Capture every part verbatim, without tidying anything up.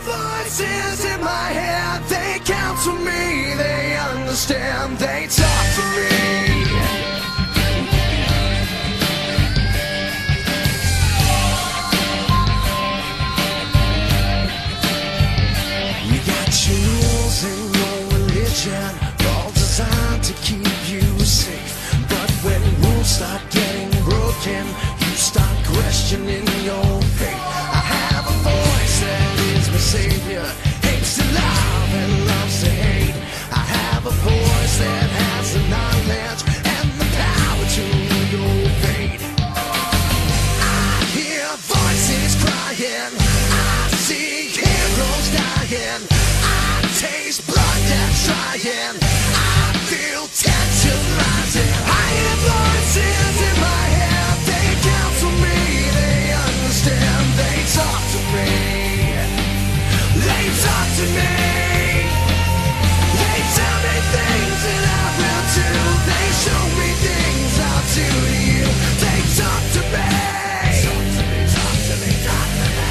voices in my head, they counsel me, they understand, they talk to me. You got your rules and your religion, all designed to keep you safe. But when rules start getting broken, you start questioning your faith. I have a voice that is my savior, hates to love and loves to hate. I have a voice that has the knowledge and the power to your fate. I hear voices crying, I see heroes dying, I taste blood that's trying, I feel tension rising. I hear voices in my head, they counsel me, they understand, they talk to me, they talk to me, they tell me things that I will do, they show me things I'll do to you, they talk to me, talk to me, talk to me,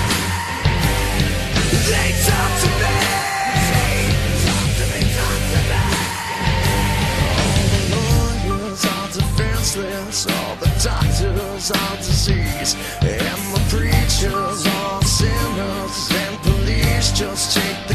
they talk to me, talk to me, talk to me. All the lawyers are defenseless, all the doctors are disease, and the preachers are sinners, and police just take the